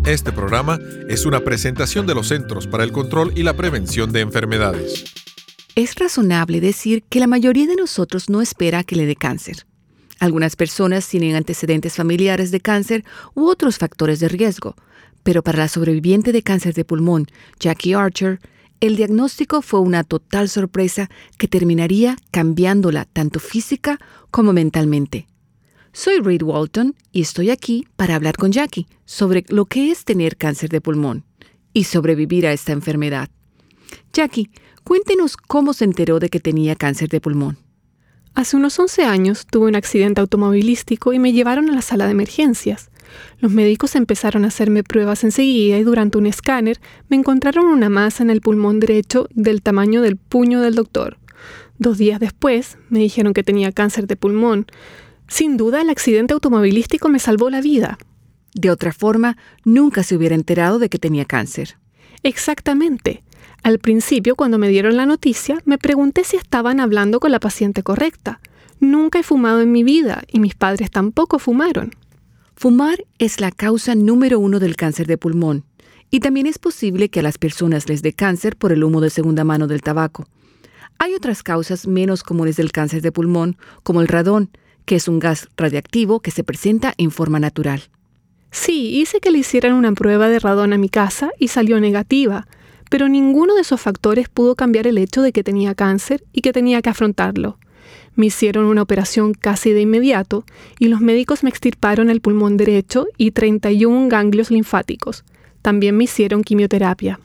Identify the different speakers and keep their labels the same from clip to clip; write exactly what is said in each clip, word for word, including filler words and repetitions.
Speaker 1: Este programa es una presentación de los Centros para el Control y la Prevención de Enfermedades.
Speaker 2: Es razonable decir que la mayoría de nosotros no espera que le dé cáncer. Algunas personas tienen antecedentes familiares de cáncer u otros factores de riesgo, pero para la sobreviviente de cáncer de pulmón, Jackie Archer, el diagnóstico fue una total sorpresa que terminaría cambiándola tanto física como mentalmente. Soy Reed Walton y estoy aquí para hablar con Jackie sobre lo que es tener cáncer de pulmón y sobrevivir a esta enfermedad. Jackie, cuéntenos cómo se enteró de que tenía cáncer de pulmón.
Speaker 3: Hace unos once años tuve un accidente automovilístico y me llevaron a la sala de emergencias. Los médicos empezaron a hacerme pruebas enseguida y durante un escáner me encontraron una masa en el pulmón derecho del tamaño del puño del doctor. Dos días después me dijeron que tenía cáncer de pulmón. Sin duda, el accidente automovilístico me salvó la vida.
Speaker 2: De otra forma, nunca se hubiera enterado de que tenía cáncer.
Speaker 3: Exactamente. Al principio, cuando me dieron la noticia, me pregunté si estaban hablando con la paciente correcta. Nunca he fumado en mi vida y mis padres tampoco fumaron.
Speaker 2: Fumar es la causa número uno del cáncer de pulmón, y también es posible que a las personas les dé cáncer por el humo de segunda mano del tabaco. Hay otras causas menos comunes del cáncer de pulmón, como el radón, que es un gas radiactivo que se presenta en forma natural.
Speaker 3: Sí, hice que le hicieran una prueba de radón a mi casa y salió negativa, pero ninguno de esos factores pudo cambiar el hecho de que tenía cáncer y que tenía que afrontarlo. Me hicieron una operación casi de inmediato y los médicos me extirparon el pulmón derecho y treinta y uno ganglios linfáticos. También me hicieron quimioterapia.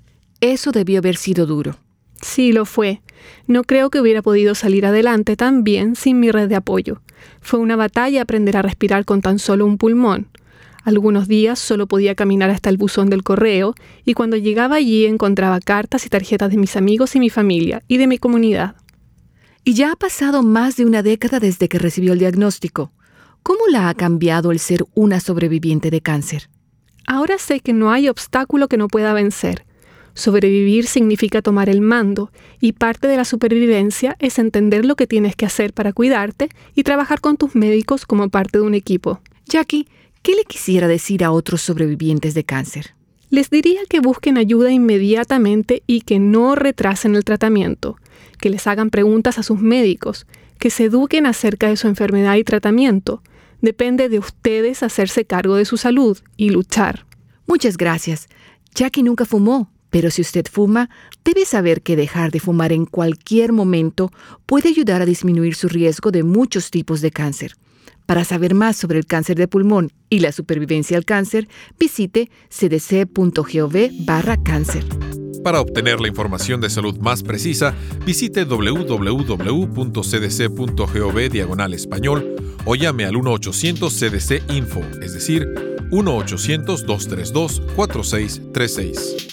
Speaker 2: Eso debió haber sido duro.
Speaker 3: Sí, lo fue. No creo que hubiera podido salir adelante tan bien sin mi red de apoyo. Fue una batalla aprender a respirar con tan solo un pulmón. Algunos días solo podía caminar hasta el buzón del correo y cuando llegaba allí encontraba cartas y tarjetas de mis amigos y mi familia y de mi comunidad.
Speaker 2: Y ya ha pasado más de una década desde que recibió el diagnóstico. ¿Cómo la ha cambiado el ser una sobreviviente de cáncer?
Speaker 3: Ahora sé que no hay obstáculo que no pueda vencer. Sobrevivir significa tomar el mando, y parte de la supervivencia es entender lo que tienes que hacer para cuidarte y trabajar con tus médicos como parte de un equipo.
Speaker 2: Jackie, ¿qué le quisiera decir a otros sobrevivientes de cáncer?
Speaker 3: Les diría que busquen ayuda inmediatamente y que no retrasen el tratamiento, que les hagan preguntas a sus médicos, que se eduquen acerca de su enfermedad y tratamiento. Depende de ustedes hacerse cargo de su salud y luchar.
Speaker 2: Muchas gracias. Jackie nunca fumó. Pero si usted fuma, debe saber que dejar de fumar en cualquier momento puede ayudar a disminuir su riesgo de muchos tipos de cáncer. Para saber más sobre el cáncer de pulmón y la supervivencia al cáncer, visite c d c punto gov barra cáncer.
Speaker 1: Para obtener la información de salud más precisa, visite w w w punto c d c punto gov diagonal español o llame al uno ochocientos C D C Info, es decir, uno ochocientos, dos tres dos, cuatro seis tres seis.